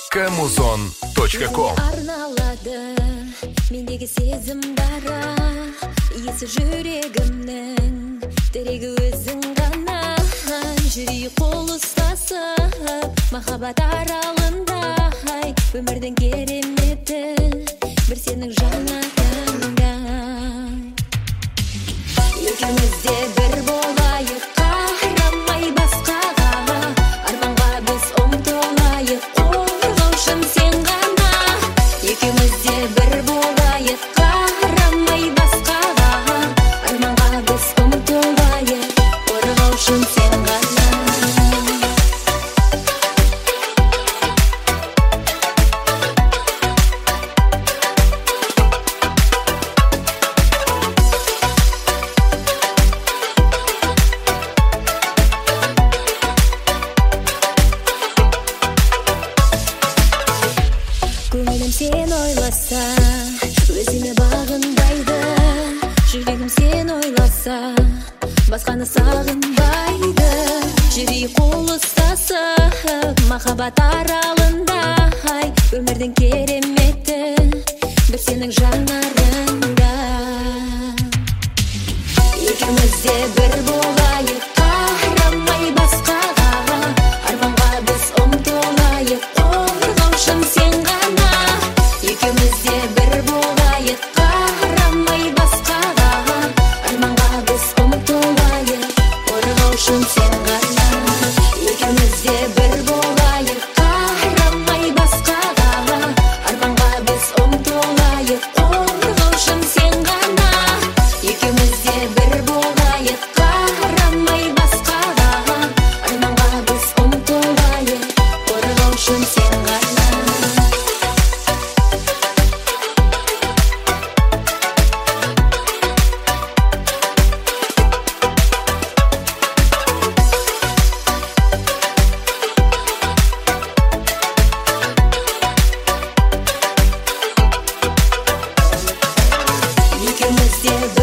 Kamuzon.com Arnalады мендегі сезім дара, иесі жүрегімнің, тірегі өзің ғана. Жүрейік қол ұстасып, махаббат аралында, өмірдің кереметі бір сенің жанарыңда. Екеуміз де бір болайық, қарамай басқаға, арманға біз ұмтылайық, қорғаушым сен ғана. Екеуміз де бір болайық, қарамай басқаға, арманға біз ұмтылайық, қорғаушым сен ғана. Көңілім сен ойласа, өзіме бағынбайды. Жүрегім сен ойласа, басқаны сағынбайды. Жүрейік қол ұстасып, махаббат аралында, өмірдің кереметі бір сенің жанарыңда. Екеуміз де бір болайық, қарамай басқаға, арманға біз ұмтылайық, қорғаушым сен ғана. Екеуміз де бір болайық, қарамай басқаға, арманға біз ұмтылайық, қорғаушым сен ғана. Екеуміз де бір болайық, қарамай басқаға, арманға біз ұмтылайық, қорғаушым сен ғана. Екеуміз де бір болайық, қарамай басқаға, арманға біз ұмтылайық, қорғаушым сен ғана. Екеуміз де